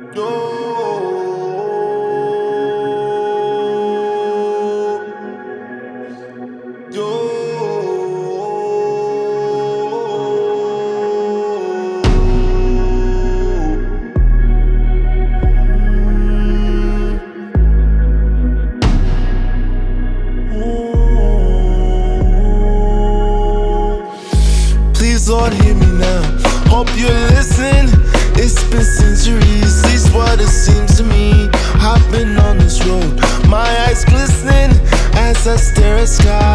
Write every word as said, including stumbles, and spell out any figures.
Please, Lord, hear me now. Hope you listen. It's been centuries, at least what it seems to me. I've been on this road, my eyes glistening as I stare at sky.